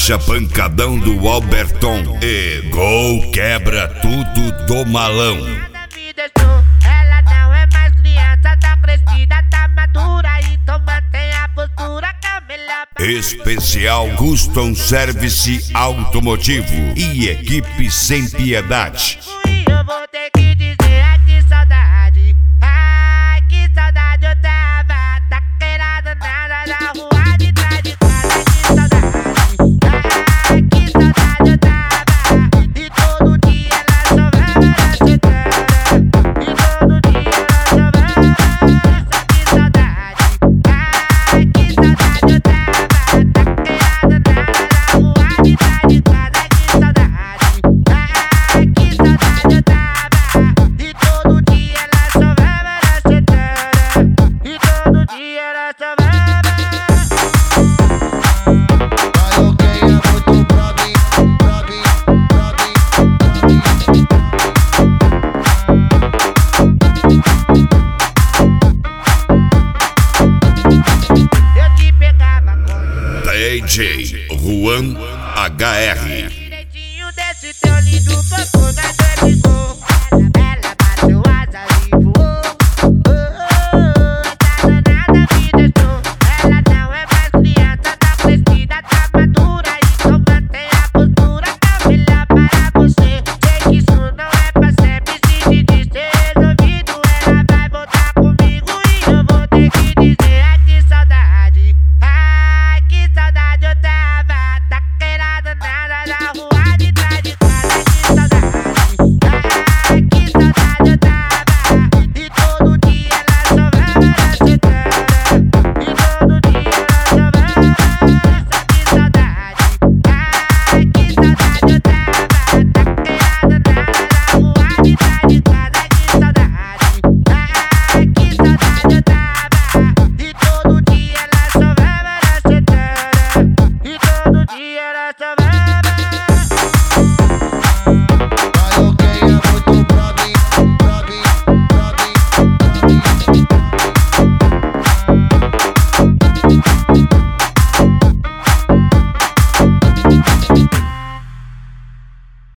Marcha pancadão do Alberton e gol quebra tudo do malão. Ela não é mais criança, tá crescida, tá madura, então mantém a postura que é melhor. Especial Custom Service Automotivo e equipe sem piedade. E eu vou ter que dizer, ai que saudade, ai que saudade eu tava, tá querendo nada na rua de trás de casa, que saudade, ai que saudade eu tava, e todo dia ela chovava na cidade, e todo dia ela chovava, que saudade, ai que saudade eu tava, tá querendo nada na rua de trás de casa, que saudade, ai que saudade eu tava, e todo dia ela chovava na cidade, e todo dia ela chovava. Eu te pegava com DJ Juan HR. direitinho desse teu lindo corpo.